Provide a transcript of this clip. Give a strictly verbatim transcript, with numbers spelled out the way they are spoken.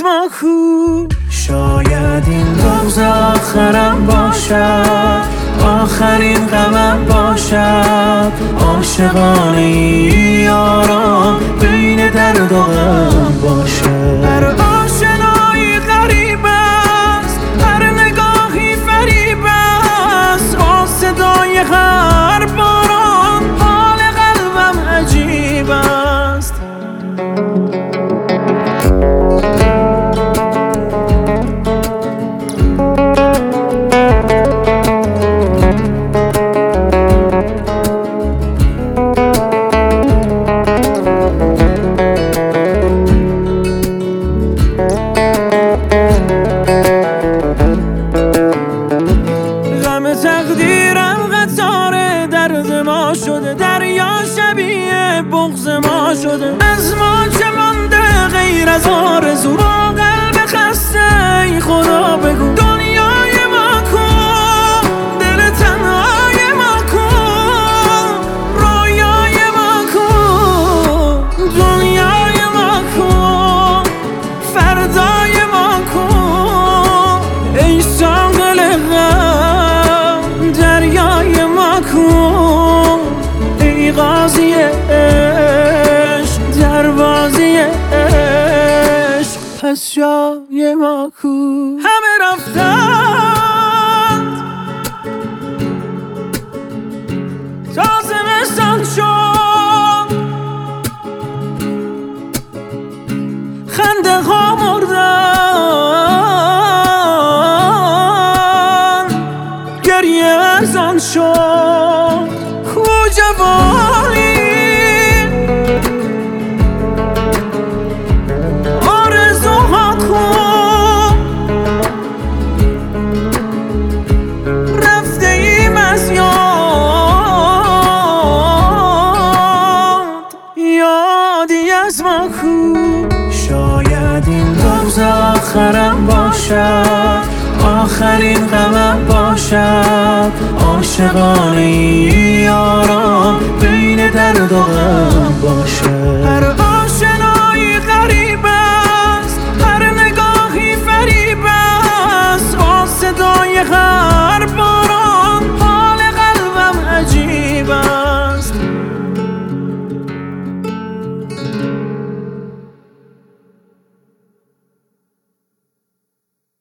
ما کو. شاید این روز آخرم باشد، آخرین غمم باشد. عاشقانه یاران بین درد و غم باشد. هر آشنایی غریب است، هر نگاهی فریب است. با صدای هر باران حال قلبم عجیب است. تقدیرم قطار درد ما شده، دریا شبیه بغض ما شده. از ما چه مانده غیر از آرزو؟ با قلب خسته ای خدا بگو دنیای ما کن، دل تنهای ما کن، رویای ما کن، دنیای ما کن، فردای ما کن. ای ساقل دریای ما کن، ای قاضی عشق دروازی عشق پس جای ما کو. همه رفتند تا زمستان شد، خنده ها مردن، گریه ارزان شد. کو جوانی آرزوها کن، رفته ایم از یاد، یادی از ما کو. شاید این روز آخرم باشد، آخرین غمم باشد. عاشقانه یاران بین درد و غم باشد.